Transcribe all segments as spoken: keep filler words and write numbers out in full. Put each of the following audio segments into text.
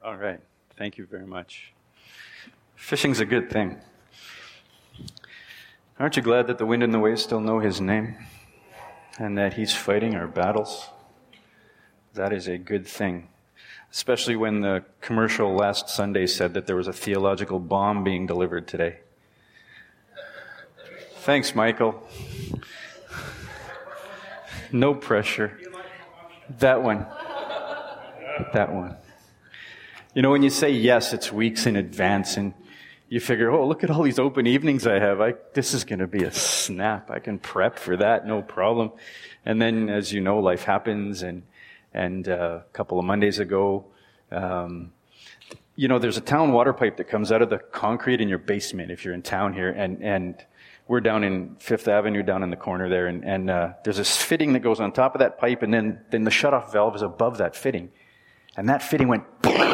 All right. Thank you very much. Fishing's a good thing. Aren't you glad that the wind and the waves still know his name and that he's fighting our battles? That is a good thing, especially when the commercial last Sunday said that there was a theological bomb being delivered today. Thanks, Michael. No pressure. That one. That one. You know, when you say yes, it's weeks in advance, and you figure, oh, look at all these open evenings I have. I, this is going to be a snap. I can prep for that, no problem. And then, as you know, life happens, and and uh, a couple of Mondays ago, um, you know, there's a town water pipe that comes out of the concrete in your basement if you're in town here, and and we're down in Fifth Avenue, down in the corner there, and, and uh, there's this fitting that goes on top of that pipe, and then, then the shutoff valve is above that fitting. And that fitting went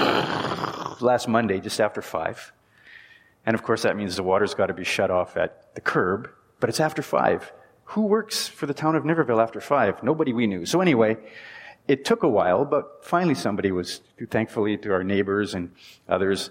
last Monday, just after five. And of course that means the water's got to be shut off at the curb, but it's after five. Who works for the town of Niverville after five? Nobody we knew. So anyway, it took a while, but finally somebody was, thankfully to our neighbors and others.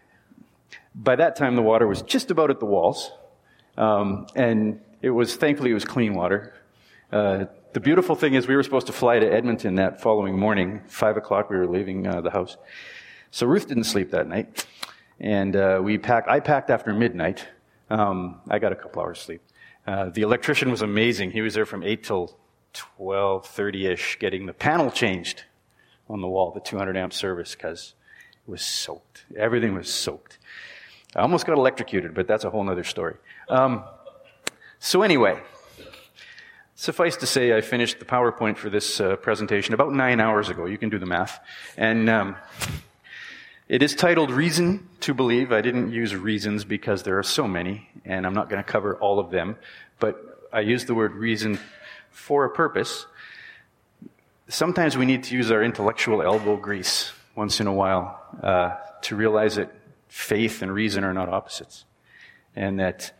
By that time the water was just about at the walls. Um, and it was, thankfully it was clean water. Uh, the beautiful thing is we were supposed to fly to Edmonton that following morning. Five o'clock we were leaving uh, the house. So Ruth didn't sleep that night. And uh, we packed, I packed after midnight. Um, I got a couple hours sleep. Uh, the electrician was amazing. He was there from eight till twelve thirty-ish getting the panel changed on the wall, the two hundred amp service, because it was soaked. Everything was soaked. I almost got electrocuted, but that's a whole other story. Um, so anyway, suffice to say, I finished the PowerPoint for this uh, presentation about nine hours ago. You can do the math. And um, it is titled Reason to Believe. I didn't use reasons because there are so many, and I'm not going to cover all of them. But I used the word reason for a purpose. Sometimes we need to use our intellectual elbow grease once in a while uh, to realize that faith and reason are not opposites, and that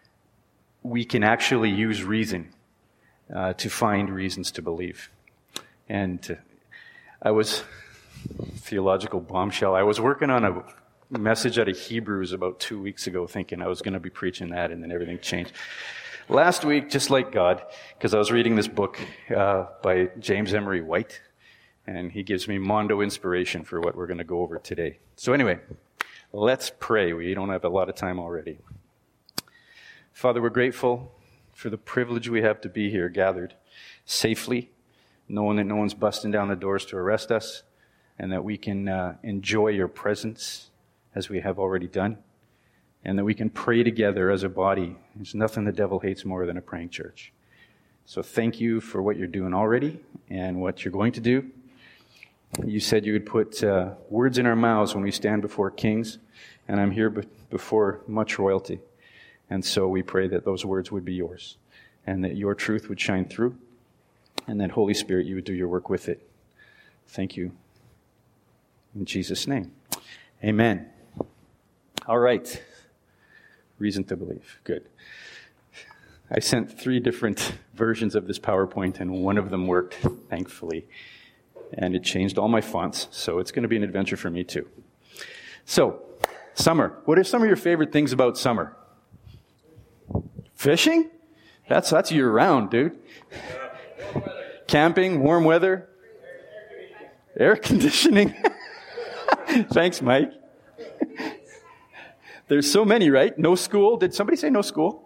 we can actually use reason uh, to find reasons to believe. And uh, I was, theological bombshell, I was working on a message out of Hebrews about two weeks ago thinking I was going to be preaching that, and then everything changed. Last week, just like God, because I was reading this book uh, by James Emery White, and he gives me mondo inspiration for what we're going to go over today. So anyway, let's pray. We don't have a lot of time already. Father, we're grateful for the privilege we have to be here gathered safely, knowing that no one's busting down the doors to arrest us, and that we can uh, enjoy your presence as we have already done, and that we can pray together as a body. There's nothing the devil hates more than a praying church. So thank you for what you're doing already and what you're going to do. You said you would put uh, words in our mouths when we stand before kings, and I'm here be- before much royalty. And so we pray that those words would be yours, and that your truth would shine through, and that Holy Spirit, you would do your work with it. Thank you. In Jesus' name. Amen. All right. Reason to believe. Good. I sent three different versions of this PowerPoint, and one of them worked, thankfully. And it changed all my fonts, so it's going to be an adventure for me too. So, summer. What are some of your favorite things about summer? Fishing? That's that's year-round, dude. Camping, warm weather, air conditioning. Thanks, Mike. There's so many, right? No school. Did somebody say no school?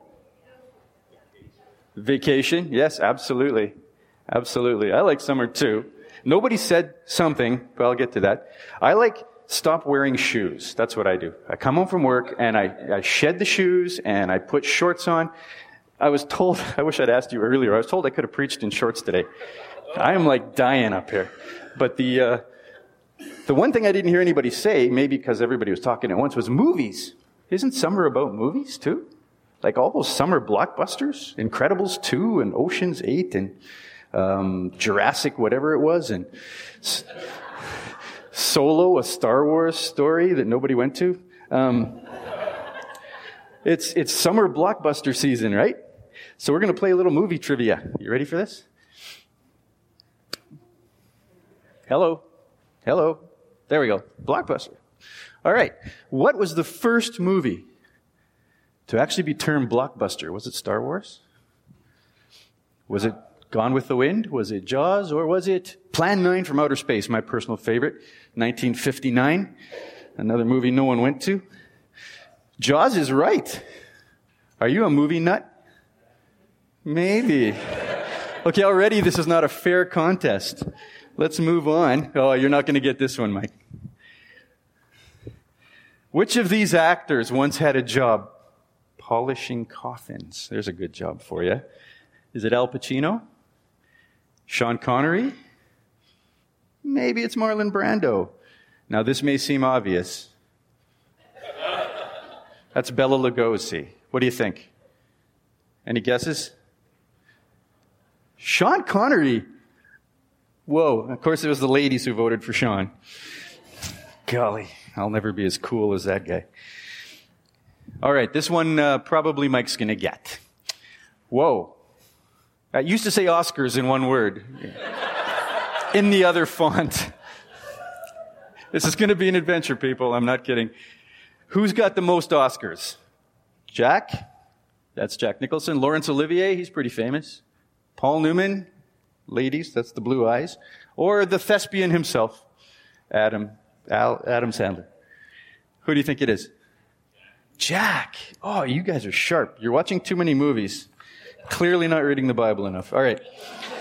Vacation. Yes, absolutely. Absolutely. I like summer too. Nobody said something, but I'll get to that. I like stop wearing shoes. That's what I do. I come home from work and I, I shed the shoes and I put shorts on. I was told, I wish I'd asked you earlier, I was told I could have preached in shorts today. I am like dying up here. But the, uh, the one thing I didn't hear anybody say, maybe because everybody was talking at once, was movies. Isn't summer about movies too? Like all those summer blockbusters, Incredibles two and Ocean's eight and um, Jurassic whatever it was, and S- Solo, a Star Wars story that nobody went to. Um, it's it's summer blockbuster season, right? So we're going to play a little movie trivia. You ready for this? Hello? Hello? There we go. Blockbuster. All right. What was the first movie to actually be termed blockbuster? Was it Star Wars? Was it Gone with the Wind? Was it Jaws? Or was it Plan nine from Outer Space, my personal favorite, nineteen fifty-nine? Another movie no one went to. Jaws is right. Are you a movie nut? Maybe. Okay, already this is not a fair contest. Let's move on. Oh, you're not going to get this one, Mike. Which of these actors once had a job polishing coffins? There's a good job for you. Is it Al Pacino? Sean Connery? Maybe it's Marlon Brando. Now, this may seem obvious. That's Bela Lugosi. What do you think? Any guesses? Sean Connery. Whoa. Of course, it was the ladies who voted for Sean. Golly, I'll never be as cool as that guy. All right, this one uh, probably Mike's going to get. Whoa. I used to say Oscars in one word. In the other font. This is going to be an adventure, people. I'm not kidding. Who's got the most Oscars? Jack? That's Jack Nicholson. Laurence Olivier, he's pretty famous. Paul Newman, ladies, that's the blue eyes. Or the thespian himself, Adam, Al, Adam Sandler. Who do you think it is? Jack. Oh, you guys are sharp. You're watching too many movies. Clearly not reading the Bible enough. All right.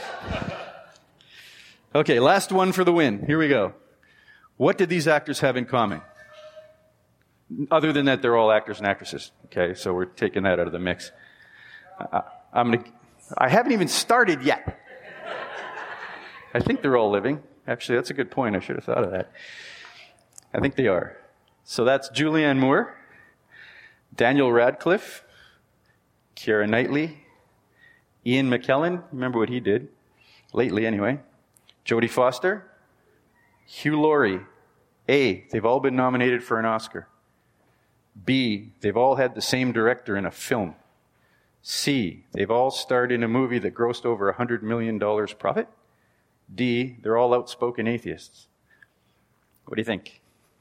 Okay, last one for the win. Here we go. What did these actors have in common? Other than that, they're all actors and actresses. Okay, so we're taking that out of the mix. I, I'm gonna, I haven't even started yet. I think they're all living. Actually, that's a good point. I should have thought of that. I think they are. So that's Julianne Moore, Daniel Radcliffe, Keira Knightley, Ian McKellen. Remember what he did? Lately, anyway. Jodie Foster, Hugh Laurie. A, they've all been nominated for an Oscar. B, they've all had the same director in a film. C, they've all starred in a movie that grossed over one hundred million dollars profit. D, they're all outspoken atheists. What do you think?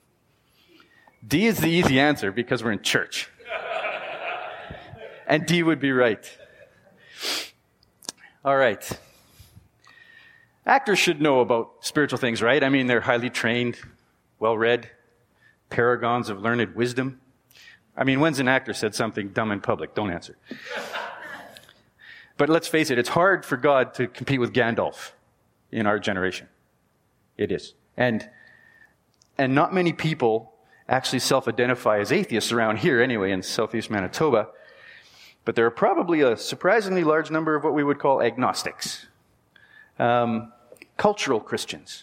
D is the easy answer because we're in church. And D would be right. All right. Actors should know about spiritual things, right? I mean, they're highly trained, well-read, paragons of learned wisdom. I mean, when's an actor said something dumb in public? Don't answer. But let's face it, it's hard for God to compete with Gandalf in our generation. It is. And, and not many people actually self-identify as atheists around here anyway in southeast Manitoba. But there are probably a surprisingly large number of what we would call agnostics. Um, cultural Christians.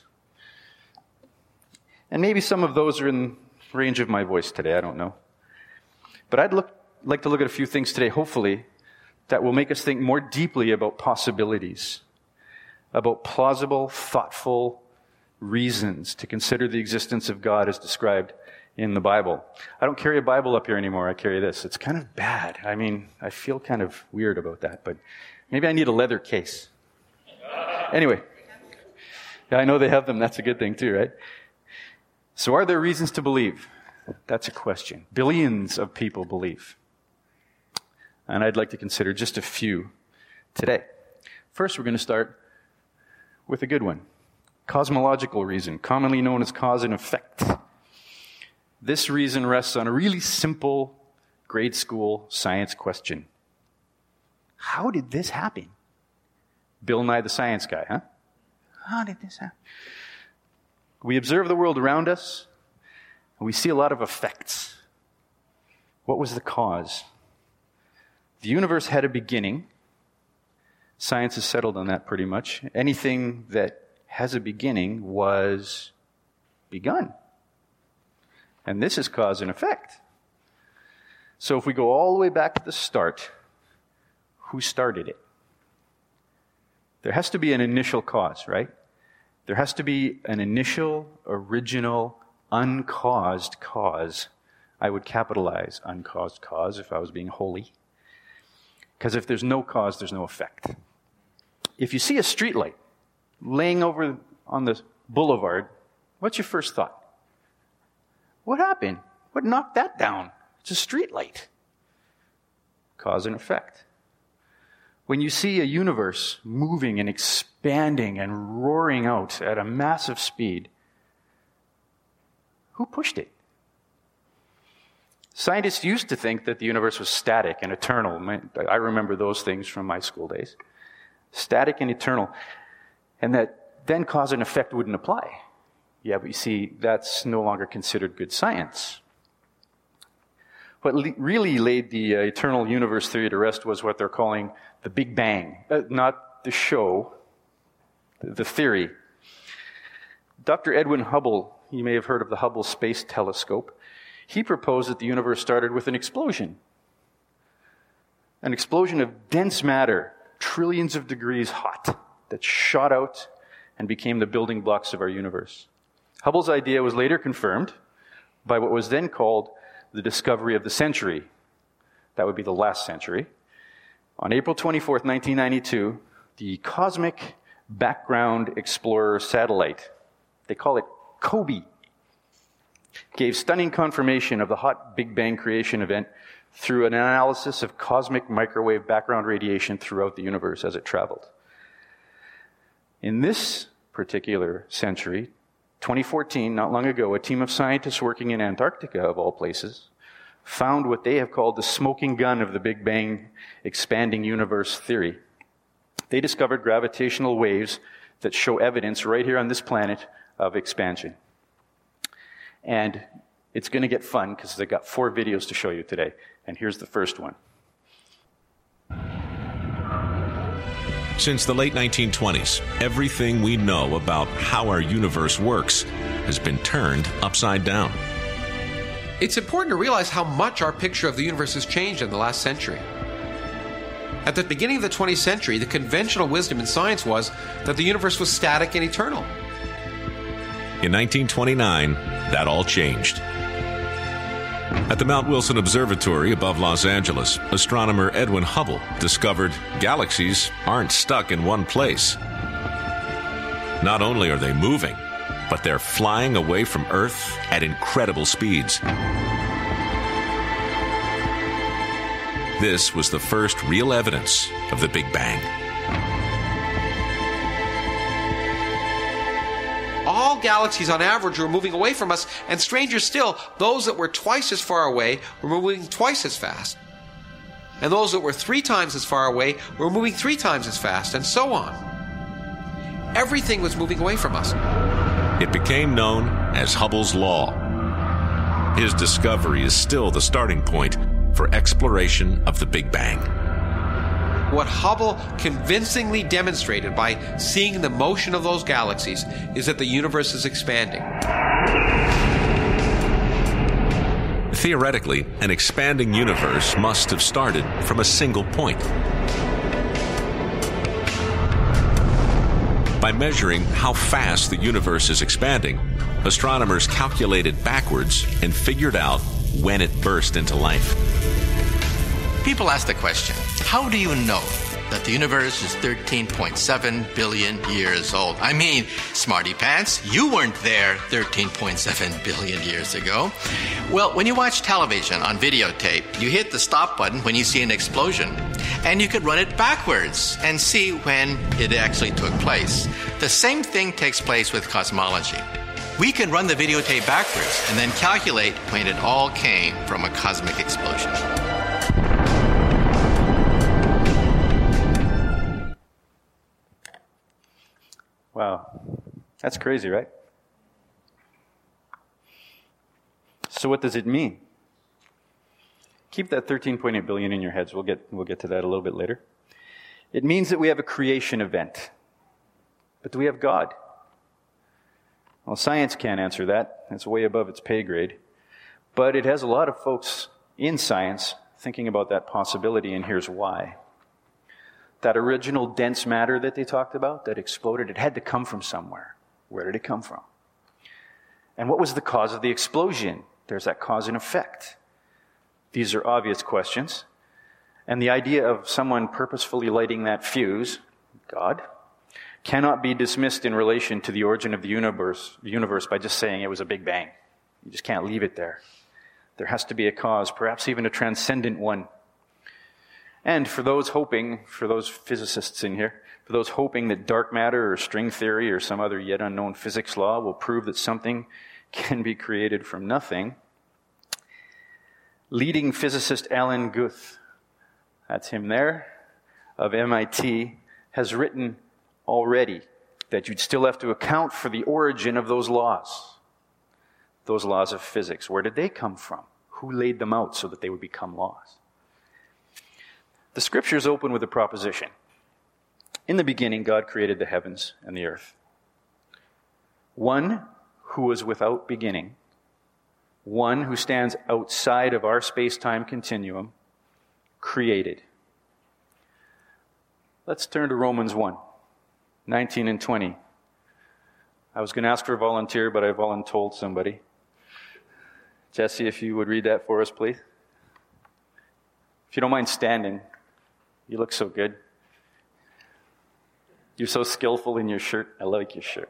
And maybe some of those are in range of my voice today, I don't know. But I'd look, like to look at a few things today, hopefully, that will make us think more deeply about possibilities, about plausible, thoughtful reasons to consider the existence of God as described in the Bible. I don't carry a Bible up here anymore, I carry this. It's kind of bad. I mean, I feel kind of weird about that, but maybe I need a leather case. Anyway, yeah, I know they have them. That's a good thing too, right? So are there reasons to believe? That's a question. Billions of people believe. And I'd like to consider just a few today. First, we're going to start with a good one. Cosmological reason, commonly known as cause and effect. This reason rests on a really simple grade school science question. How did this happen? Bill Nye the Science Guy, huh? How did this happen? We observe the world around us, and we see a lot of effects. What was the cause? The universe had a beginning. Science has settled on that pretty much. Anything that has a beginning was begun. And this is cause and effect. So if we go all the way back to the start, who started it? There has to be an initial cause, right? There has to be an initial, original, uncaused cause. I would capitalize uncaused cause if I was being holy. Because if there's no cause, there's no effect. If you see a streetlight laying over on the boulevard, what's your first thought? What happened? What knocked that down? It's a street light. Cause and effect. When you see a universe moving and expanding and roaring out at a massive speed, who pushed it? Scientists used to think that the universe was static and eternal. I remember those things from my school days. Static and eternal. And that then cause and effect wouldn't apply. Yeah, but you see, that's no longer considered good science. What le- really laid the uh, eternal universe theory to rest was what they're calling the Big Bang. Uh, not the show, the theory. Doctor Edwin Hubble, you may have heard of the Hubble Space Telescope, he proposed that the universe started with an explosion. An explosion of dense matter, trillions of degrees hot, that shot out and became the building blocks of our universe. Hubble's idea was later confirmed by what was then called the discovery of the century. That would be the last century. On April twenty-fourth, nineteen ninety-two, the Cosmic Background Explorer satellite, they call it COBE, gave stunning confirmation of the hot Big Bang creation event through an analysis of cosmic microwave background radiation throughout the universe as it traveled. In this particular century, twenty fourteen, not long ago, a team of scientists working in Antarctica, of all places, found what they have called the smoking gun of the Big Bang expanding universe theory. They discovered gravitational waves that show evidence right here on this planet of expansion. And it's going to get fun because they've got four videos to show you today. And here's the first one. Since the late nineteen twenties, everything we know about how our universe works has been turned upside down. It's important to realize how much our picture of the universe has changed in the last century. At the beginning of the twentieth century, the conventional wisdom in science was that the universe was static and eternal. In nineteen twenty-nine, that all changed. At the Mount Wilson Observatory above Los Angeles, astronomer Edwin Hubble discovered galaxies aren't stuck in one place. Not only are they moving, but they're flying away from Earth at incredible speeds. This was the first real evidence of the Big Bang. All galaxies on average were moving away from us, and stranger still, those that were twice as far away were moving twice as fast. And those that were three times as far away were moving three times as fast, and so on. Everything was moving away from us. It became known as Hubble's Law. His discovery is still the starting point for exploration of the Big Bang. What Hubble convincingly demonstrated by seeing the motion of those galaxies is that the universe is expanding. Theoretically, an expanding universe must have started from a single point. By measuring how fast the universe is expanding, astronomers calculated backwards and figured out when it burst into life. People ask the question, how do you know that the universe is thirteen point seven billion years old? I mean, smarty pants, you weren't there thirteen point seven billion years ago. Well, when you watch television on videotape, you hit the stop button when you see an explosion, and you could run it backwards and see when it actually took place. The same thing takes place with cosmology. We can run the videotape backwards and then calculate when it all came from a cosmic explosion. Wow. That's crazy, right? So what does it mean? Keep that thirteen point eight billion in your heads. We'll get, we'll get to that a little bit later. It means that we have a creation event. But do we have God? Well, science can't answer that. It's way above its pay grade. But it has a lot of folks in science thinking about that possibility, and here's why. That original dense matter that they talked about, that exploded, it had to come from somewhere. Where did it come from? And what was the cause of the explosion? There's that cause and effect. These are obvious questions. And the idea of someone purposefully lighting that fuse, God, cannot be dismissed in relation to the origin of the universe, the universe by just saying it was a Big Bang. You just can't leave it there. There has to be a cause, perhaps even a transcendent one. And for those hoping, for those physicists in here, for those hoping that dark matter or string theory or some other yet unknown physics law will prove that something can be created from nothing, leading physicist Alan Guth, that's him there, of M I T, has written already that you'd still have to account for the origin of those laws, those laws of physics. Where did they come from? Who laid them out so that they would become laws? The scriptures open with a proposition. In the beginning, God created the heavens and the earth. One who was without beginning, one who stands outside of our space-time continuum, created. Let's turn to Romans one, nineteen and twenty. I was going to ask for a volunteer, but I voluntold somebody. Jesse, if you would read that for us, please. If you don't mind standing. You look so good. You're so skillful in your shirt. I like your shirt.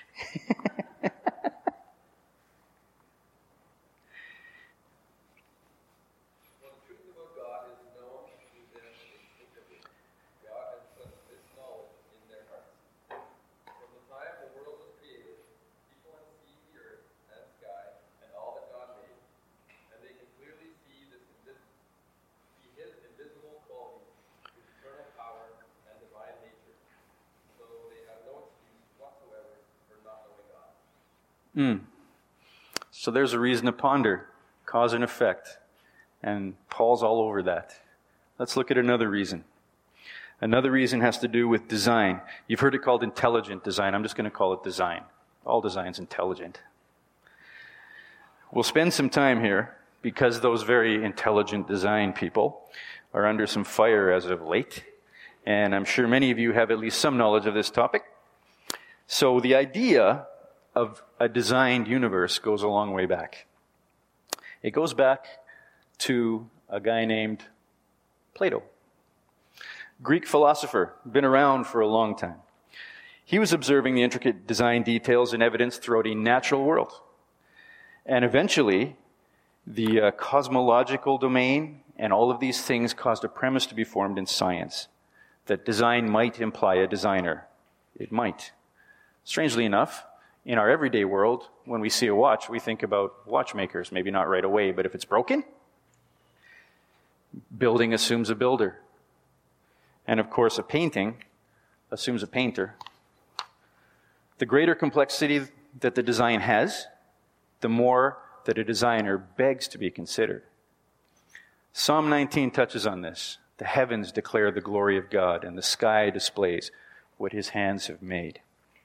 Mm. So there's a reason to ponder, cause and effect. And Paul's all over that. Let's look at another reason. Another reason has to do with design. You've heard it called intelligent design. I'm just going to call it design. All design's intelligent. We'll spend some time here because those very intelligent design people are under some fire as of late. And I'm sure many of you have at least some knowledge of this topic. So the idea of a designed universe goes a long way back. It goes back to a guy named Plato. Greek philosopher, been around for a long time. He was observing the intricate design details and evidence throughout a natural world. And eventually, the uh, cosmological domain and all of these things caused a premise to be formed in science that design might imply a designer. It might. Strangely enough, in our everyday world, when we see a watch, we think about watchmakers, maybe not right away, but if it's broken, building assumes a builder. And of course, a painting assumes a painter. The greater complexity that the design has, the more that a designer begs to be considered. Psalm nineteen touches on this. The heavens declare the glory of God, and the sky displays what his hands have made.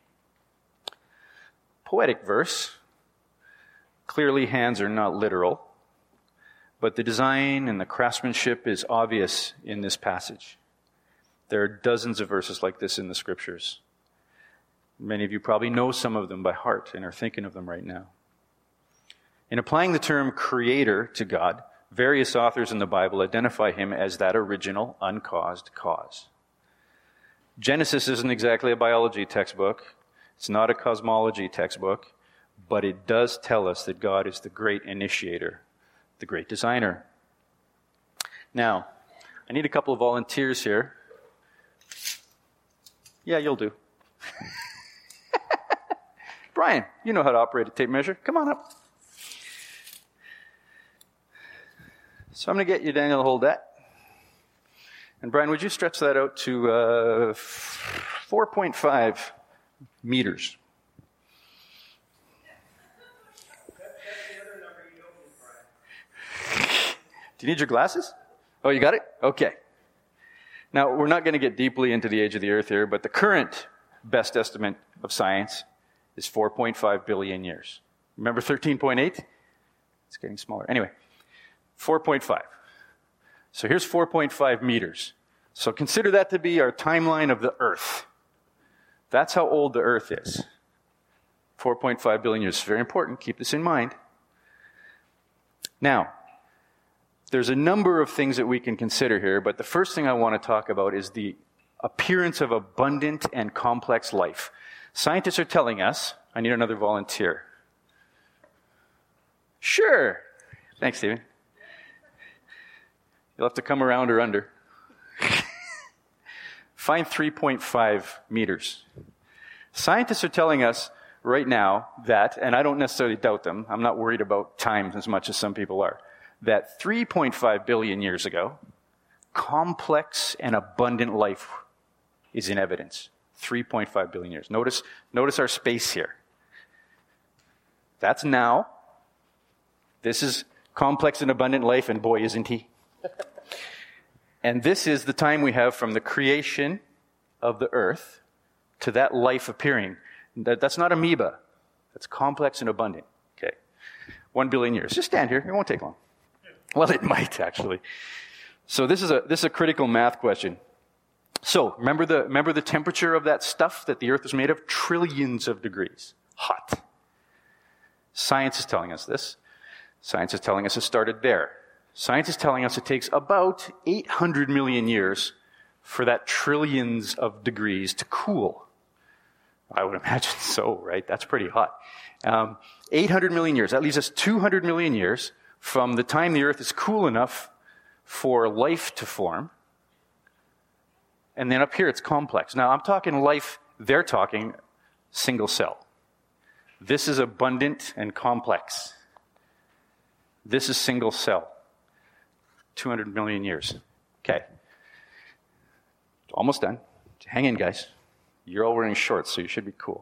Poetic verse. Clearly, hands are not literal, but the design and the craftsmanship is obvious in this passage. There are dozens of verses like this in the scriptures. Many of you probably know some of them by heart and are thinking of them right now. In applying the term creator to God, various authors in the Bible identify him as that original, uncaused cause. Genesis isn't exactly a biology textbook. It's not a cosmology textbook, but it does tell us that God is the great initiator, the great designer. Now, I need a couple of volunteers here. Yeah, you'll do. Brian, you know how to operate a tape measure. Come on up. So I'm going to get you, Daniel, to hold that. And Brian, would you stretch that out to uh, four point five meters? Do you need your glasses? Oh, you got it? Okay. Now, we're not going to get deeply into the age of the Earth here, but the current best estimate of science is four point five billion years. Remember thirteen point eight? It's getting smaller. Anyway, four point five. So here's four point five meters. So consider that to be our timeline of the Earth. That's how old the Earth is. four point five billion years. It's very important. Keep this in mind. Now, there's a number of things that we can consider here, but the first thing I want to talk about is the appearance of abundant and complex life. Scientists are telling us, I need another volunteer. Sure. Thanks, Stephen. You'll have to come around or under. Find three point five meters. Scientists are telling us right now that, and I don't necessarily doubt them, I'm not worried about time as much as some people are, that three point five billion years ago, complex and abundant life is in evidence. three point five billion years. Notice, notice our space here. That's now. This is complex and abundant life, and boy, isn't he. And this is the time we have from the creation of the earth to that life appearing. That, that's not amoeba. That's complex and abundant. Okay. One billion years. Just stand here. It won't take long. Well, it might, actually. So this is a this is a critical math question. So remember the remember the temperature of that stuff that the earth is made of? Trillions of degrees. Hot. Science is telling us this. Science is telling us it started there. Science is telling us it takes about eight hundred million years for that trillions of degrees to cool. I would imagine so, right? That's pretty hot. Um, eight hundred million years. That leaves us two hundred million years from the time the earth is cool enough for life to form. And then up here, it's complex. Now, I'm talking life, they're talking single cell. This is abundant and complex. This is single cell. two hundred million years. Okay. Almost done. Hang in, guys. You're all wearing shorts, so you should be cool.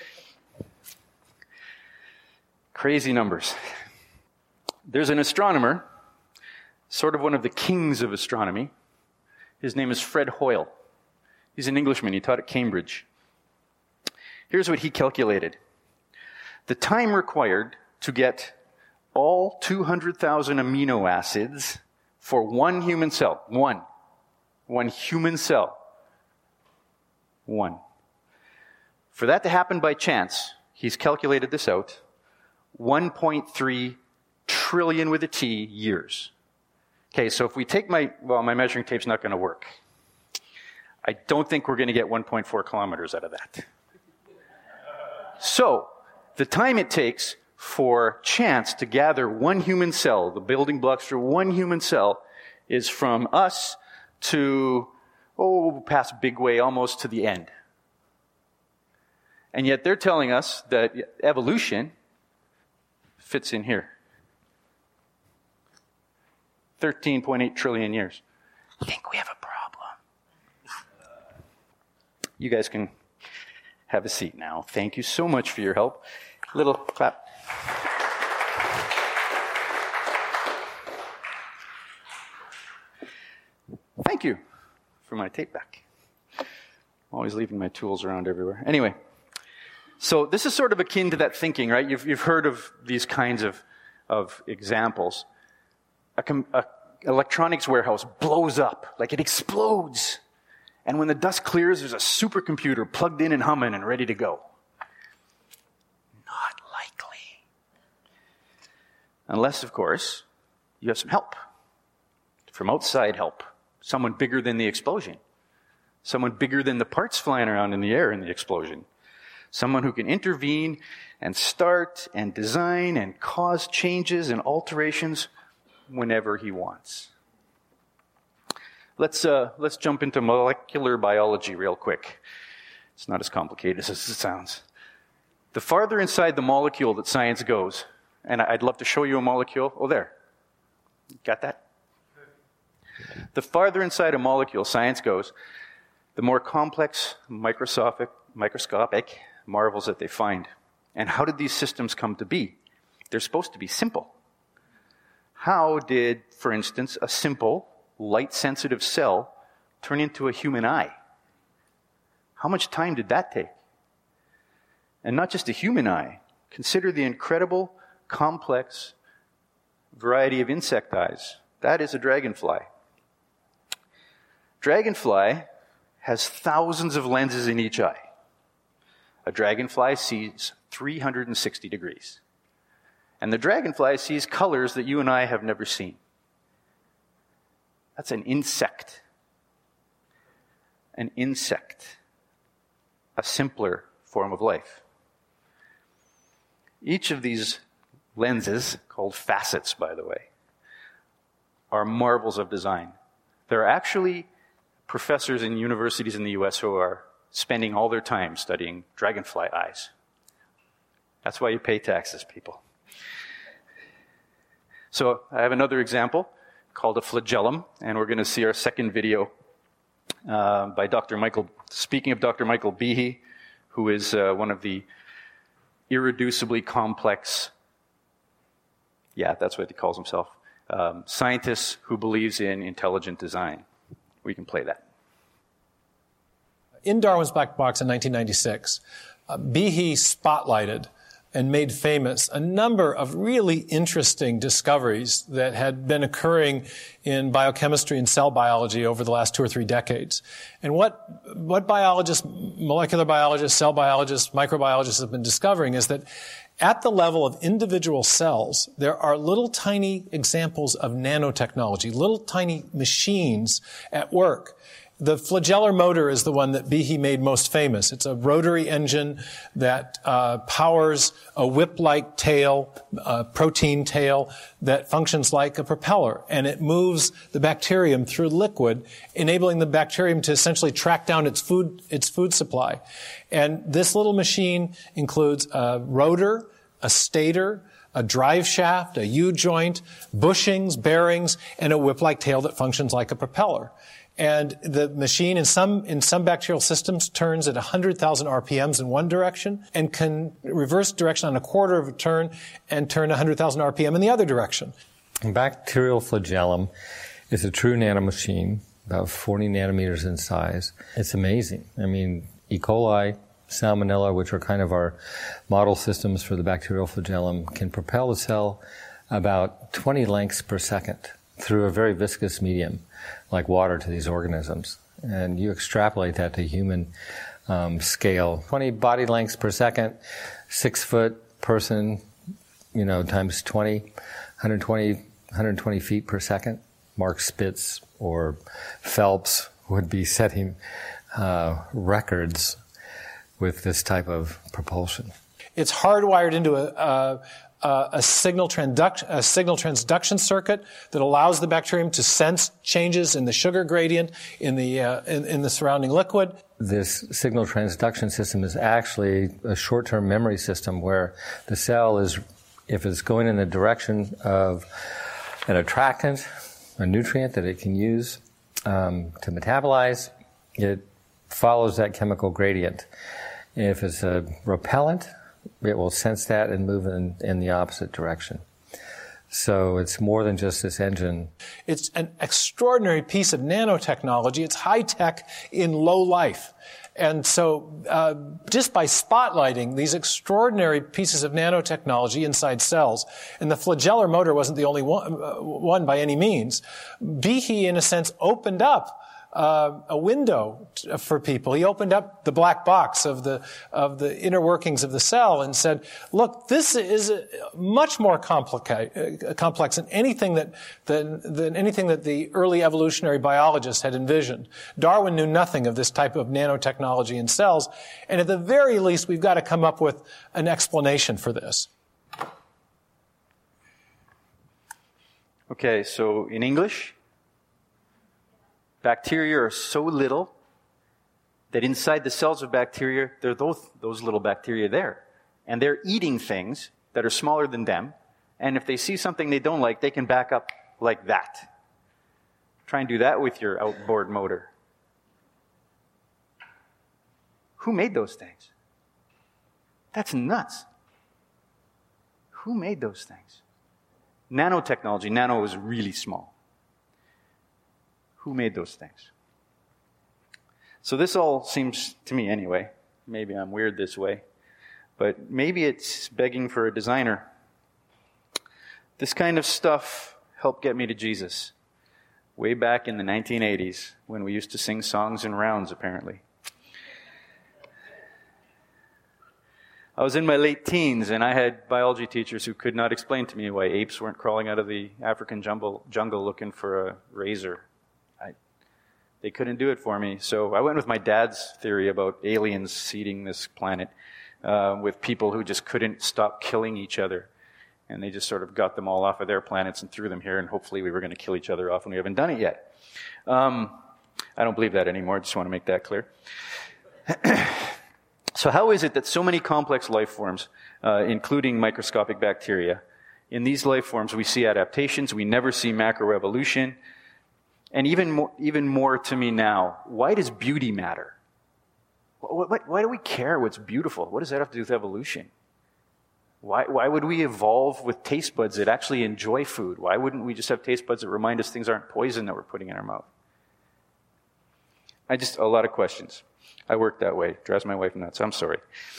Crazy numbers. There's an astronomer, sort of one of the kings of astronomy. His name is Fred Hoyle. He's an Englishman. He taught at Cambridge. Here's what he calculated. The time required to get all two hundred thousand amino acids for one human cell. One. One human cell. One. For that to happen by chance, he's calculated this out, one point three trillion with a T years. Okay, so if we take my, well, my measuring tape's not going to work. I don't think we're going to get one point four kilometers out of that. So, the time it takes for chance to gather one human cell, the building blocks for one human cell, is from us to, oh, past Big Way, almost to the end. And yet they're telling us that evolution fits in here. thirteen point eight trillion years. I think we have a problem. You guys can have a seat now. Thank you so much for your help. Little clap. Thank you for my tape back. I'm always leaving my tools around everywhere. Anyway, so this is sort of akin to that thinking, right? You've, you've heard of these kinds of, of examples. A, com- a electronics warehouse blows up, like it explodes. And when the dust clears, there's a supercomputer plugged in and humming and ready to go. Not likely. Unless, of course, you have some help. From outside help. Someone bigger than the explosion. Someone bigger than the parts flying around in the air in the explosion. Someone who can intervene and start and design and cause changes and alterations whenever he wants. Let's uh, let's jump into molecular biology real quick. It's not as complicated as it sounds. The farther inside the molecule that science goes, and I'd love to show you a molecule. Oh, there. Got that? The farther inside a molecule science goes, the more complex, microscopic, microscopic marvels that they find. And how did these systems come to be? They're supposed to be simple. How did, for instance, a simple, light-sensitive cell turn into a human eye? How much time did that take? And not just a human eye. Consider the incredible, complex variety of insect eyes. That is a dragonfly. Dragonfly has thousands of lenses in each eye. A dragonfly sees three hundred sixty degrees. And the dragonfly sees colors that you and I have never seen. That's an insect. An insect. A simpler form of life. Each of these lenses, called facets, by the way, are marvels of design. There are actually professors in universities in the U S who are spending all their time studying dragonfly eyes. That's why you pay taxes, people. So I have another example called a flagellum, and we're going to see our second video uh, by Doctor Michael, speaking of Doctor Michael Behe, who is uh, one of the irreducibly complex, yeah, that's what he calls himself, um, scientists who believes in intelligent design. We can play that. In Darwin's Black Box in nineteen ninety-six, uh, Behe spotlighted and made famous a number of really interesting discoveries that had been occurring in biochemistry and cell biology over the last two or three decades. And what, what biologists, molecular biologists, cell biologists, microbiologists have been discovering is that at the level of individual cells, there are little tiny examples of nanotechnology, little tiny machines at work. The flagellar motor is the one that Behe made most famous. It's a rotary engine that uh, powers a whip-like tail, a protein tail that functions like a propeller, and it moves the bacterium through liquid, enabling the bacterium to essentially track down its food, its food supply. And this little machine includes a rotor, a stator, a drive shaft, a U-joint, bushings, bearings, and a whip-like tail that functions like a propeller. And the machine in some, in some bacterial systems turns at one hundred thousand R P Ms in one direction and can reverse direction on a quarter of a turn and turn one hundred thousand R P M in the other direction. Bacterial flagellum is a true nanomachine, about forty nanometers in size. It's amazing. I mean, E. coli, Salmonella, which are kind of our model systems for the bacterial flagellum, can propel the cell about twenty lengths per second through a very viscous medium, like water, to these organisms. And you extrapolate that to human um, scale. twenty body lengths per second, six foot person, you know, times twenty, one hundred twenty, one hundred twenty feet per second. Mark Spitz or Phelps would be setting uh, records with this type of propulsion. It's hardwired into a, a Uh, a signal transduction, a signal transduction circuit that allows the bacterium to sense changes in the sugar gradient in the uh, in, in the surrounding liquid. This signal transduction system is actually a short-term memory system where the cell is, if it's going in the direction of an attractant, a nutrient that it can use um, to metabolize, it follows that chemical gradient. If it's a repellent, it will sense that and move in, in the opposite direction. So it's more than just this engine. It's an extraordinary piece of nanotechnology. It's high-tech in low life. And so uh, just by spotlighting these extraordinary pieces of nanotechnology inside cells, and the flagellar motor wasn't the only one, uh, one by any means, Behe, in a sense, opened up Uh, a window t- for people. He opened up the black box of the of the inner workings of the cell and said, "Look, this is a, much more complicated, uh, complex than anything that than, than anything that the early evolutionary biologists had envisioned." Darwin knew nothing of this type of nanotechnology in cells, and at the very least, we've got to come up with an explanation for this. Okay, so in English, bacteria are so little that inside the cells of bacteria, there are those, those little bacteria there. And they're eating things that are smaller than them. And if they see something they don't like, they can back up like that. Try and do that with your outboard motor. Who made those things? That's nuts. Who made those things? Nanotechnology. Nano is really small. Who made those things? So this all seems, to me anyway, maybe I'm weird this way, but maybe it's begging for a designer. This kind of stuff helped get me to Jesus way back in the nineteen eighties when we used to sing songs in rounds, apparently. I was in my late teens, and I had biology teachers who could not explain to me why apes weren't crawling out of the African jungle, jungle looking for a razor. They couldn't do it for me. So I went with my dad's theory about aliens seeding this planet uh, with people who just couldn't stop killing each other. And they just sort of got them all off of their planets and threw them here, and hopefully we were going to kill each other off, and we haven't done it yet. Um, I don't believe that anymore. I just want to make that clear. So how is it that so many complex life forms, uh, including microscopic bacteria, in these life forms we see adaptations, we never see macroevolution, and even more, even more to me now, why does beauty matter? Why, why, why do we care what's beautiful? What does that have to do with evolution? Why, why would we evolve with taste buds that actually enjoy food? Why wouldn't we just have taste buds that remind us things aren't poison that we're putting in our mouth? I just, a lot of questions. I work that way. It drives my wife nuts. I'm sorry.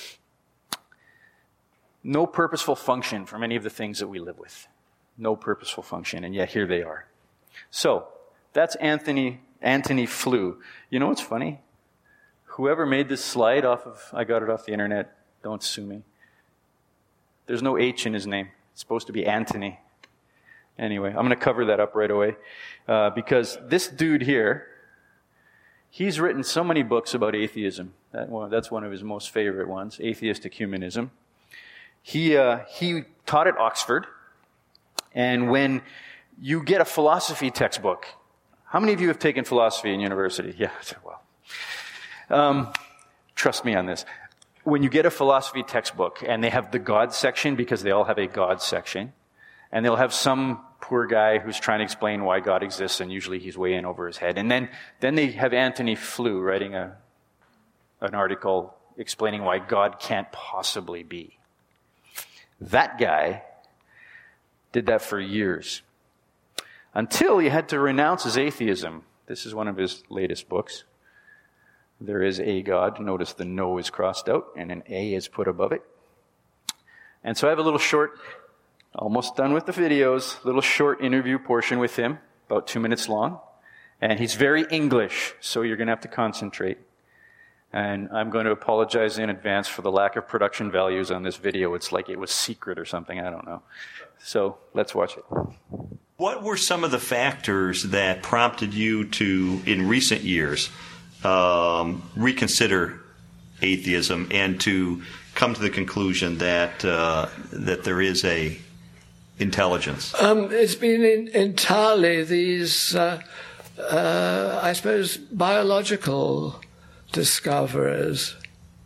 No purposeful function from any of the things that we live with. No purposeful function, and yet here they are. So, that's Anthony, Antony Flew. You know what's funny? Whoever made this slide off of, I got it off the internet, don't sue me. There's no H in his name. It's supposed to be Antony. Anyway, I'm going to cover that up right away. Uh, because this dude here, he's written so many books about atheism. That one, that's one of his most favorite ones, Atheistic Humanism. He, uh, he taught at Oxford. And when you get a philosophy textbook, how many of you have taken philosophy in university? Yeah, well, um, trust me on this. When you get a philosophy textbook and they have the God section, because they all have a God section, and they'll have some poor guy who's trying to explain why God exists, and usually he's way in over his head. And then, then they have Antony Flew writing a, an article explaining why God can't possibly be. That guy did that for years. Until he had to renounce his atheism. This is one of his latest books. There is a God. Notice the no is crossed out and an A is put above it. And so I have a little short, almost done with the videos, little short interview portion with him, about two minutes long. And he's very English, so you're going to have to concentrate. And I'm going to apologize in advance for the lack of production values on this video. It's like it was secret or something. I don't know. So let's watch it. What were some of the factors that prompted you to, in recent years, um, reconsider atheism and to come to the conclusion that uh, that there is a intelligence? Um, it's been in, entirely these, uh, uh, I suppose, biological discoveries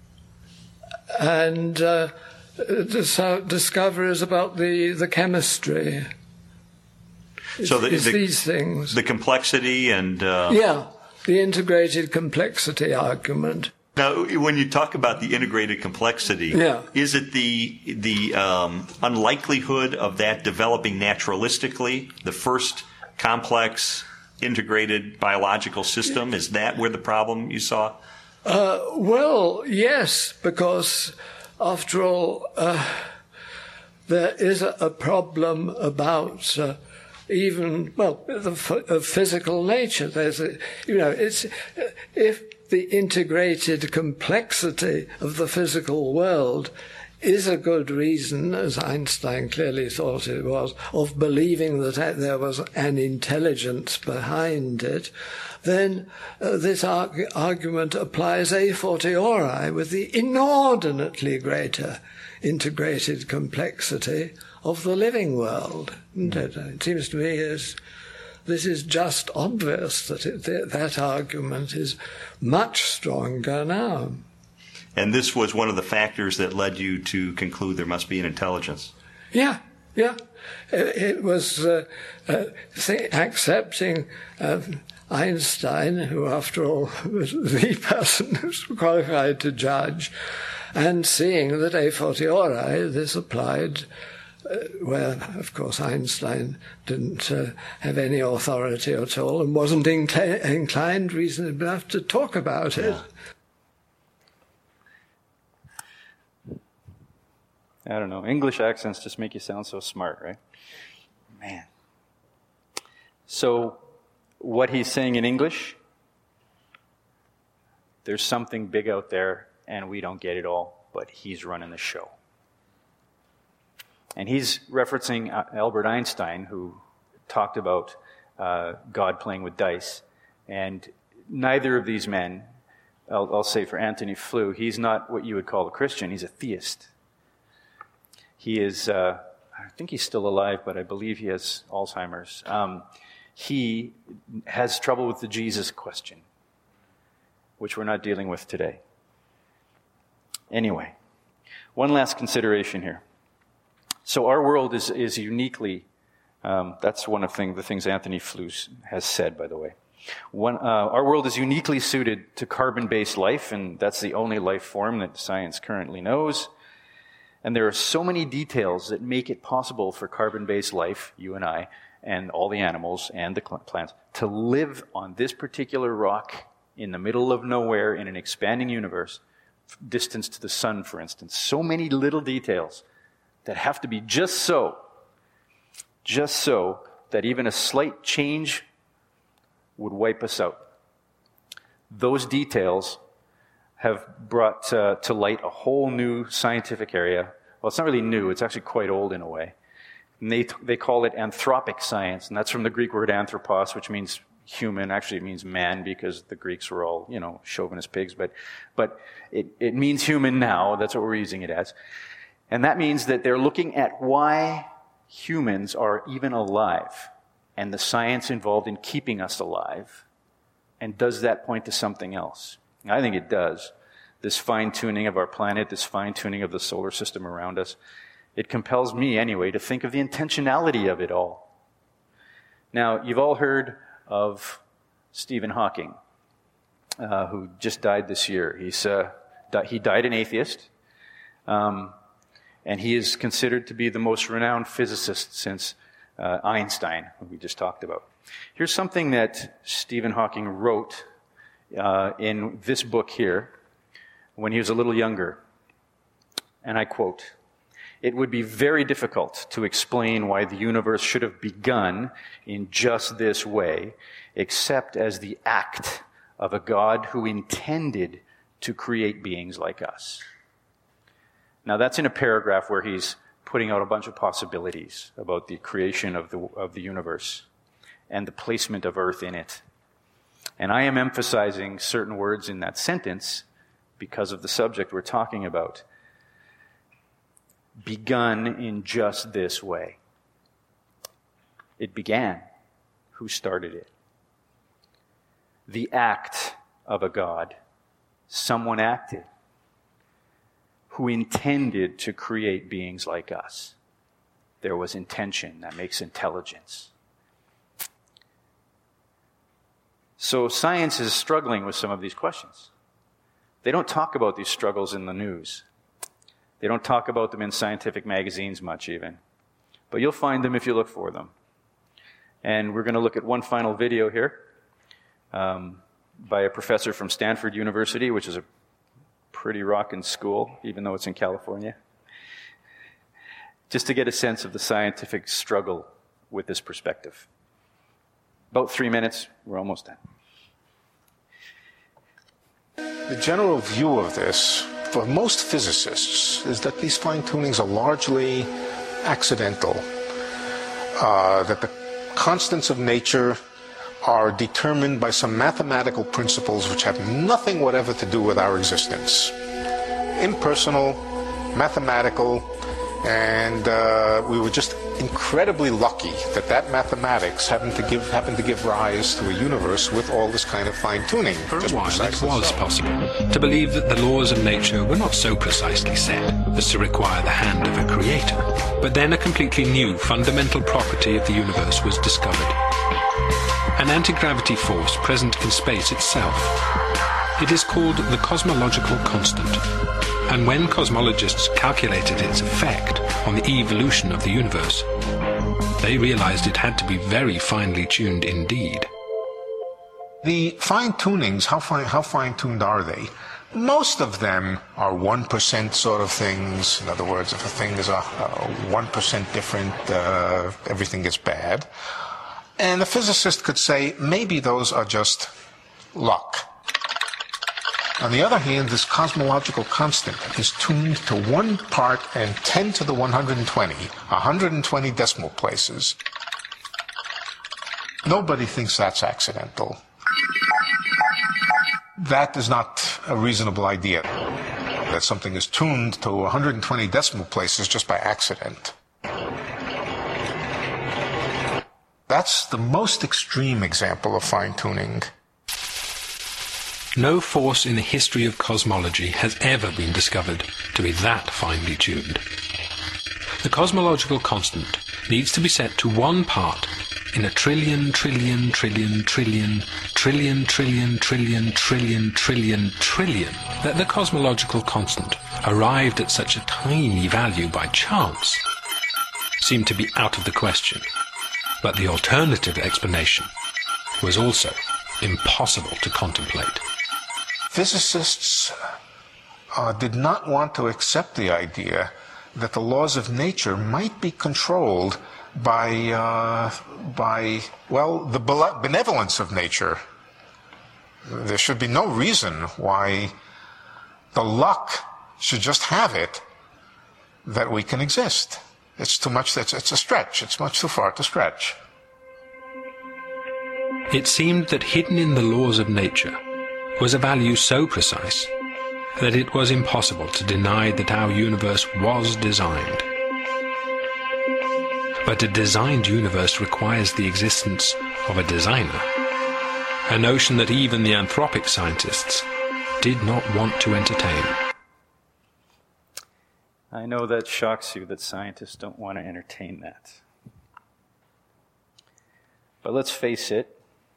and uh, dis- discoveries about the, the chemistry. So the, it's the, these things. The complexity and... Uh, yeah, the integrated complexity argument. Now, when you talk about the integrated complexity, yeah. is it the the um, unlikelihood of that developing naturalistically, the first complex integrated biological system? Is that where the problem you saw? Uh, well, yes, because after all, uh, there is a, a problem about uh, even, well, the f- of physical nature. There's a, you know, it's, if the integrated complexity of the physical world is a good reason, as Einstein clearly thought it was, of believing that there was an intelligence behind it, then uh, this arg- argument applies a fortiori with the inordinately greater integrated complexity of the living world. Isn't it? It seems to me as this is just obvious that it, that, that argument is much stronger now. And this was one of the factors that led you to conclude there must be an intelligence. Yeah, yeah. It, it was uh, uh, th- accepting uh, Einstein, who after all was the person who's qualified to judge, and seeing that a fortiori this applied uh, where, of course, Einstein didn't uh, have any authority at all and wasn't incl- inclined reasonably enough to talk about it. Yeah. I don't know. English accents just make you sound so smart, right? Man. So, what he's saying in English, there's something big out there, and we don't get it all, but he's running the show. And he's referencing Albert Einstein, who talked about uh, God playing with dice. And neither of these men, I'll, I'll say for Antony Flew, he's not what you would call a Christian. He's a theist. He is, uh, I think he's still alive, but I believe he has Alzheimer's. Um, he has trouble with the Jesus question, which we're not dealing with today. Anyway, one last consideration here. So our world is, is uniquely, um, that's one of thing, the things Anthony Flew has said, by the way. One, uh, our world is uniquely suited to carbon-based life, and that's the only life form that science currently knows. And there are so many details that make it possible for carbon-based life, you and I, and all the animals and the plants, to live on this particular rock in the middle of nowhere in an expanding universe, distance to the sun, for instance. So many little details that have to be just so, just so that even a slight change would wipe us out. Those details have brought uh, to light a whole new scientific area. Well, it's not really new, it's actually quite old in a way. And they, they call it anthropic science, and that's from the Greek word anthropos, which means human. Actually, it means man, because the Greeks were all, you know, chauvinist pigs, but, but it, it means human now. That's what we're using it as. And that means that they're looking at why humans are even alive, and the science involved in keeping us alive. And does that point to something else? I think it does. This fine-tuning of our planet, this fine-tuning of the solar system around us, it compels me, anyway, to think of the intentionality of it all. Now, you've all heard of Stephen Hawking, uh, who just died this year. He's uh, di- he died an atheist, um, and he is considered to be the most renowned physicist since uh, Einstein, who we just talked about. Here's something that Stephen Hawking wrote uh, in this book here when he was a little younger, and I quote, "It would be very difficult to explain why the universe should have begun in just this way, except as the act of a God who intended to create beings like us." Now that's in a paragraph where he's putting out a bunch of possibilities about the creation of the, of the universe and the placement of Earth in it. And I am emphasizing certain words in that sentence because of the subject we're talking about. Begun in just this way. It began. Who started it? The act of a God. Someone acted. Who intended to create beings like us. There was intention. That makes intelligence. So science is struggling with some of these questions. They don't talk about these struggles in the news. They don't talk about them in scientific magazines much even. But you'll find them if you look for them. And we're going to look at one final video here um, by a professor from Stanford University, which is a pretty rockin' school, even though it's in California, just to get a sense of the scientific struggle with this perspective. About three minutes, we're almost done. The general view of this, for most physicists, is that these fine-tunings are largely accidental, uh, that the constants of nature are determined by some mathematical principles which have nothing whatever to do with our existence. Impersonal, mathematical, and uh, we were just incredibly lucky that that mathematics happened to give happened to give rise to a universe with all this kind of fine-tuning. For a while it was possible to believe that the laws of nature were not so precisely set as to require the hand of a creator. But then a completely new fundamental property of the universe was discovered. An anti-gravity force present in space itself. It is called the cosmological constant. And when cosmologists calculated its effect on the evolution of the universe, they realized it had to be very finely tuned indeed. The fine-tunings, how fine, how fine-tuned are they? Most of them are one percent sort of things. In other words, if a thing is a, a one percent different, uh, everything gets bad. And the physicist could say, maybe those are just luck. On the other hand, this cosmological constant is tuned to one part and ten to the one hundred twenty, one hundred twenty decimal places. Nobody thinks that's accidental. That is not a reasonable idea, that something is tuned to one hundred twenty decimal places just by accident. That's the most extreme example of fine-tuning. No force in the history of cosmology has ever been discovered to be that finely tuned. The cosmological constant needs to be set to one part in a trillion, trillion, trillion, trillion, trillion, trillion, trillion, trillion, trillion, trillion. That the cosmological constant arrived at such a tiny value by chance seemed to be out of the question. But the alternative explanation was also impossible to contemplate. Physicists uh, did not want to accept the idea that the laws of nature might be controlled by, uh, by well, the benevolence of nature. There should be no reason why the luck should just have it that we can exist. It's too much, it's, it's a stretch. It's much too far to stretch. It seemed that hidden in the laws of nature was a value so precise that it was impossible to deny that our universe was designed. But a designed universe requires the existence of a designer, a notion that even the anthropic scientists did not want to entertain. I know that shocks you that scientists don't want to entertain that. But let's face it,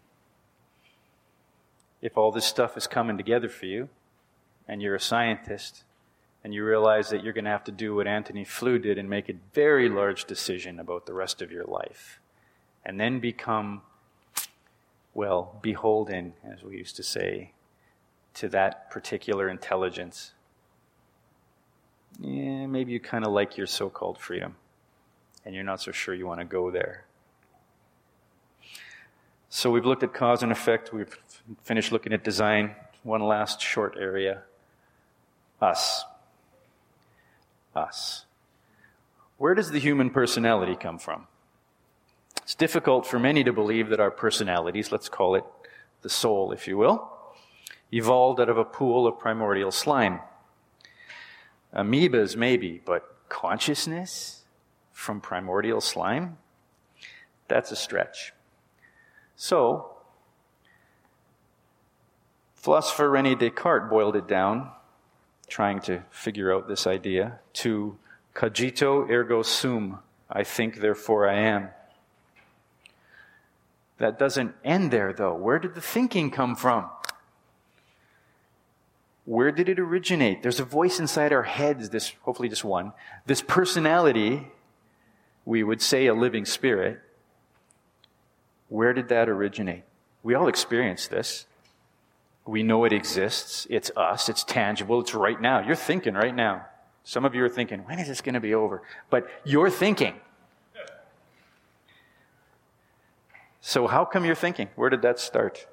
if all this stuff is coming together for you, and you're a scientist, and you realize that you're going to have to do what Antony Flew did and make a very large decision about the rest of your life, and then become, well, beholden, as we used to say, to that particular intelligence, yeah, maybe you kind of like your so-called freedom, and you're not so sure you want to go there. So we've looked at cause and effect. We've finished looking at design. One last short area. Us. Us. Where does the human personality come from? It's difficult for many to believe that our personalities, let's call it the soul, if you will, evolved out of a pool of primordial slime. Amoebas, maybe, but consciousness from primordial slime? That's a stretch. So, philosopher René Descartes boiled it down, trying to figure out this idea, to cogito ergo sum, I think, therefore I am. That doesn't end there, though. Where did the thinking come from? Where did it originate? There's a voice inside our heads, this, hopefully just one, this personality, we would say a living spirit. Where did that originate? We all experience this. We know it exists. It's us. It's tangible. It's right now. You're thinking right now. Some of you are thinking, when is this going to be over? But you're thinking. So how come you're thinking? Where did that start?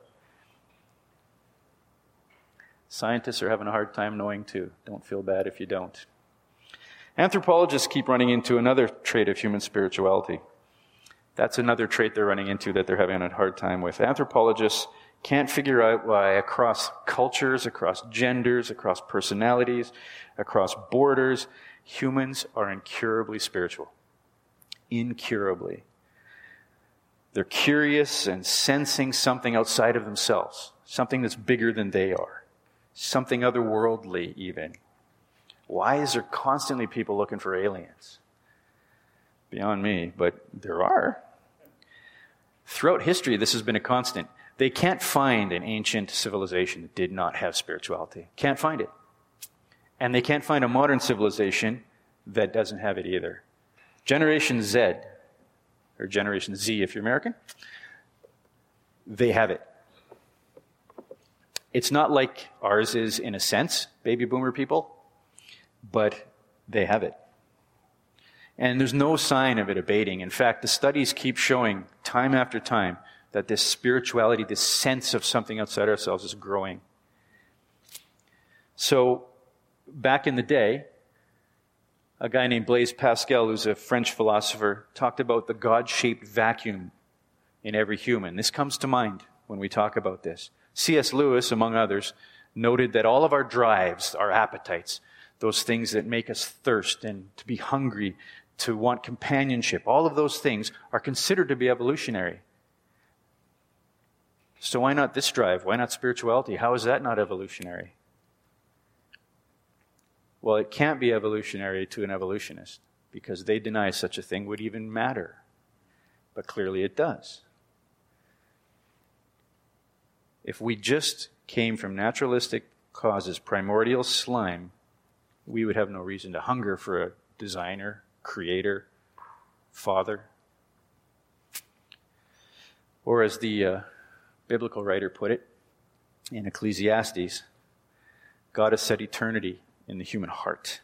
Scientists are having a hard time knowing too. Don't feel bad if you don't. Anthropologists keep running into another trait of human spirituality. That's another trait they're running into that they're having a hard time with. Anthropologists can't figure out why across cultures, across genders, across personalities, across borders, humans are incurably spiritual. Incurably. They're curious and sensing something outside of themselves, something that's bigger than they are, something otherworldly even. Why is there constantly people looking for aliens? Beyond me, but there are. Throughout history, this has been a constant. They can't find an ancient civilization that did not have spirituality. Can't find it. And they can't find a modern civilization that doesn't have it either. Generation Z, or Generation Z if you're American, they have it. It's not like ours is in a sense, baby boomer people, but they have it. And there's no sign of it abating. In fact, the studies keep showing time after time that this spirituality, this sense of something outside ourselves is growing. So, back in the day, a guy named Blaise Pascal, who's a French philosopher, talked about the God-shaped vacuum in every human. This comes to mind when we talk about this. C S Lewis, among others, noted that all of our drives, our appetites, those things that make us thirst and to be hungry, to want companionship. All of those things are considered to be evolutionary. So why not this drive? Why not spirituality? How is that not evolutionary? Well, it can't be evolutionary to an evolutionist because they deny such a thing would even matter. But clearly it does. If we just came from naturalistic causes, primordial slime, we would have no reason to hunger for a designer, creator, father. Or as the uh, biblical writer put it in Ecclesiastes, God has set eternity in the human heart.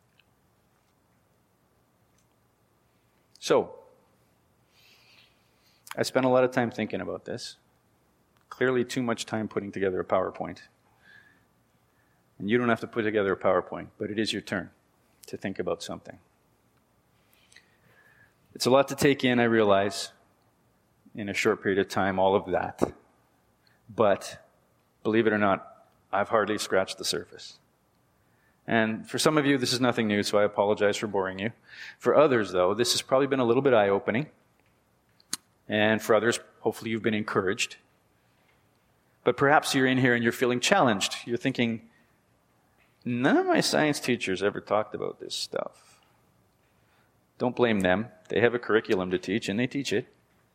So, I spent a lot of time thinking about this. Clearly too much time putting together a PowerPoint. And you don't have to put together a PowerPoint, but it is your turn to think about something. It's a lot to take in, I realize, in a short period of time, all of that. But, believe it or not, I've hardly scratched the surface. And for some of you, this is nothing new, so I apologize for boring you. For others, though, this has probably been a little bit eye-opening. And for others, hopefully you've been encouraged. But perhaps you're in here and you're feeling challenged. You're thinking, none of my science teachers ever talked about this stuff. Don't blame them. They have a curriculum to teach, and they teach it.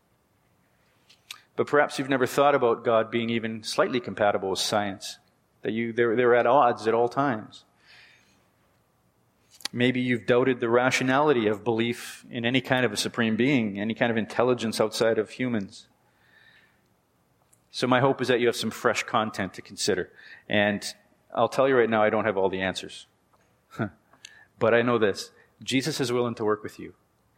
But perhaps you've never thought about God being even slightly compatible with science, that you they're, they're at odds at all times. Maybe you've doubted the rationality of belief in any kind of a supreme being, any kind of intelligence outside of humans. So my hope is that you have some fresh content to consider. And I'll tell you right now, I don't have all the answers. But I know this. Jesus is willing to work with you.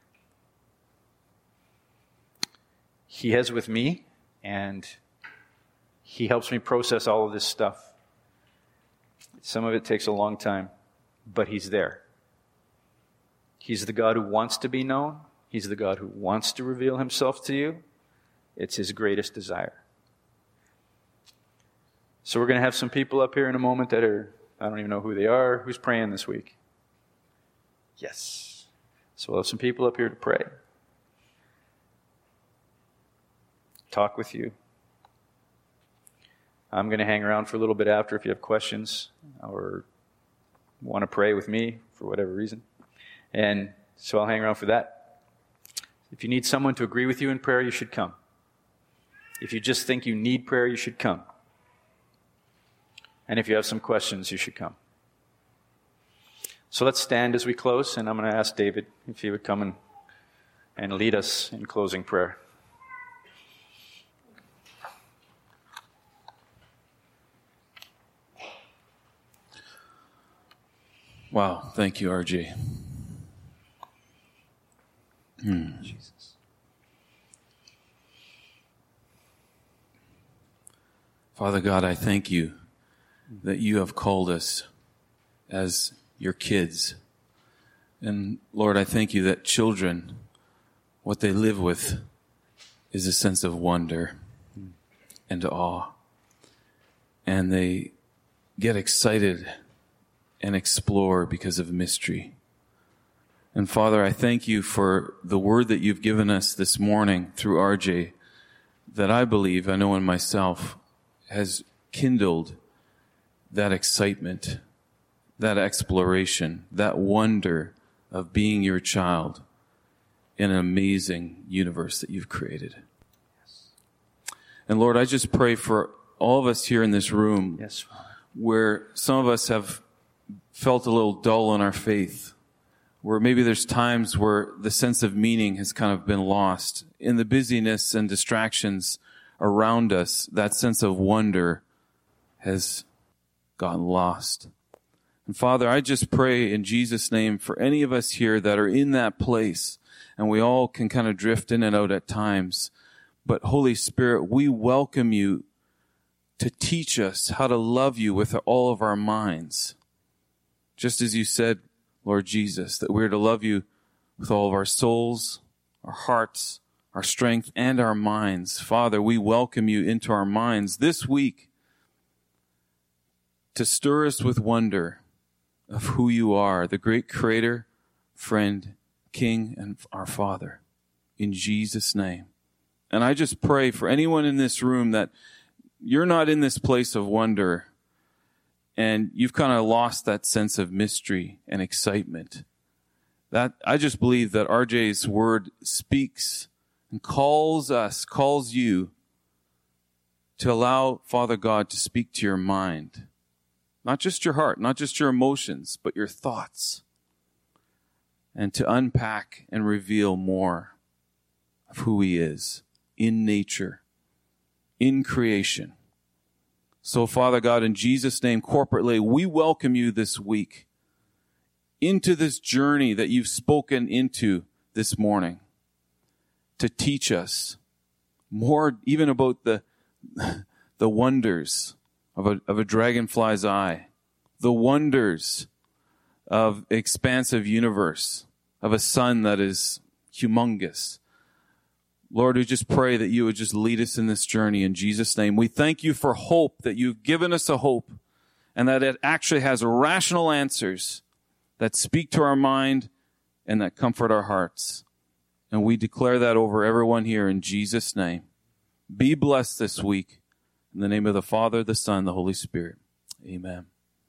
He has with me, and he helps me process all of this stuff. Some of it takes a long time, but he's there. He's the God who wants to be known. He's the God who wants to reveal himself to you. It's his greatest desire. So we're going to have some people up here in a moment that are, I don't even know who they are. Who's praying this week? Yes. So we'll have some people up here to pray. Talk with you. I'm going to hang around for a little bit after if you have questions or want to pray with me for whatever reason. And so I'll hang around for that. If you need someone to agree with you in prayer, you should come. If you just think you need prayer, you should come. And if you have some questions, you should come. So let's stand as we close, and I'm going to ask David if he would come and, and lead us in closing prayer. Wow, thank you, R J. Hmm. Jesus. Father God, I thank you that you have called us as your kids. And Lord, I thank you that children, what they live with is a sense of wonder and awe. And they get excited and explore because of mystery. And Father, I thank you for the word that you've given us this morning through R J that I believe, I know in myself, has kindled that excitement, that exploration, that wonder of being your child in an amazing universe that you've created. Yes. And Lord, I just pray for all of us here in this room, yes, where some of us have felt a little dull in our faith, where maybe there's times where the sense of meaning has kind of been lost. In the busyness and distractions around us, that sense of wonder has gotten lost. And Father, I just pray in Jesus' name for any of us here that are in that place, and we all can kind of drift in and out at times. But Holy Spirit, we welcome you to teach us how to love you with all of our minds. Just as you said, Lord Jesus, that we're to love you with all of our souls, our hearts, our strength, and our minds. Father, we welcome you into our minds this week to stir us with wonder of who you are, the great creator, friend, King and our Father. In Jesus' name. And I just pray for anyone in this room that you're not in this place of wonder and you've kind of lost that sense of mystery and excitement. That I just believe that R J's word speaks and calls us, calls you to allow Father God to speak to your mind. Not just your heart, not just your emotions, but your thoughts. And to unpack and reveal more of who he is in nature, in creation. So, Father God, in Jesus' name, corporately, we welcome you this week into this journey that you've spoken into this morning to teach us more even about the, the wonders of a, of a dragonfly's eye, the wonders of expansive universe, of a sun that is humongous. Lord, we just pray that you would just lead us in this journey in Jesus' name. We thank you for hope, that you've given us a hope, and that it actually has rational answers that speak to our mind and that comfort our hearts. And we declare that over everyone here in Jesus' name. Be blessed this week. In the name of the Father, the Son, the Holy Spirit. Amen.